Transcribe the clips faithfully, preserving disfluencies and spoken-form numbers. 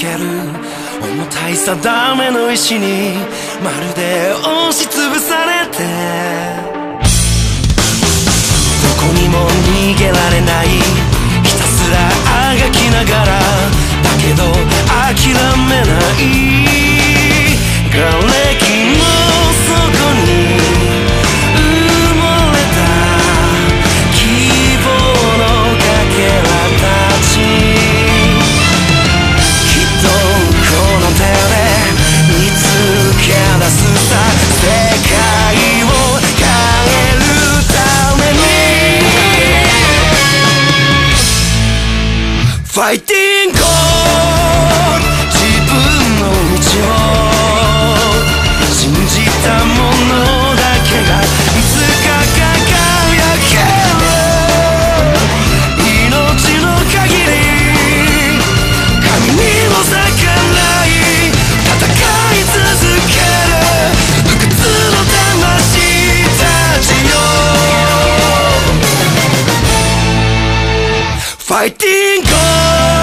ける重たい定めの石にまるで押しつぶされて、どこにも逃げられない、ひたすらあがきながらだけど諦めない、瓦礫の底に埋もれた希望のかけらたち、きっとこの手で見つけ出すさ、世界を変えるためにファイティングゴール、自分の道を信じたものだけがいつか輝ける、命の限り神にも逆らい戦い続ける不屈の魂たちよ、ファイティングゴール。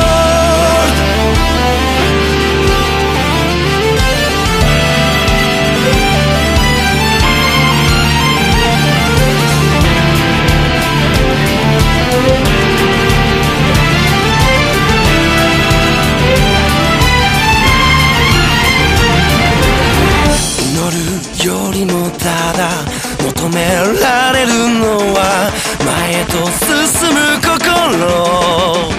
よりもただ求められるのは前へと進む心、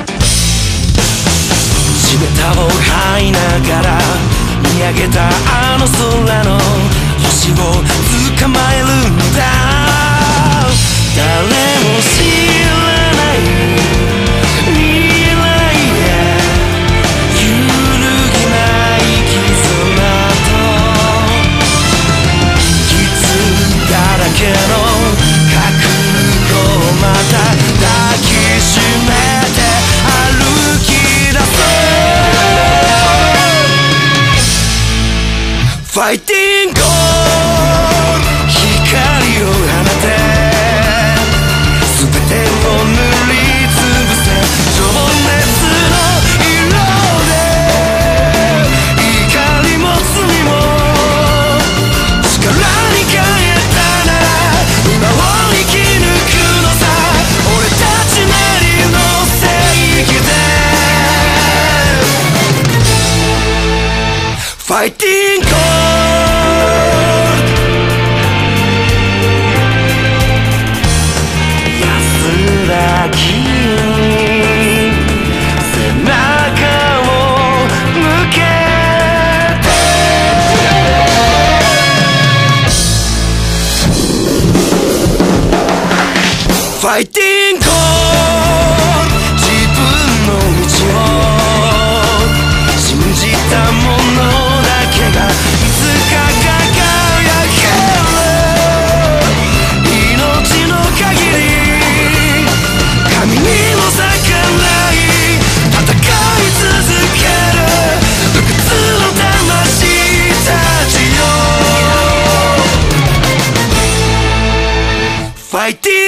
地べたを這いながら見上げたあの空の星を捕まえるんだ、誰も知らない未来へ揺るぎない絆だらけの覚悟をまた抱きしめて歩き出そう、ファイティングゴール、光を放て全てを塗りつぶせ、情熱の色で怒りも罪も力に変え今を生き抜くのさ、俺たちなりの正義でファイティングゴール、安らぎに背中を向けてファイティングゴール、自分の道を信じたものだけがいつか輝ける、命の限り神にも逆らい戦い続ける不屈の魂たちよ、ファイティング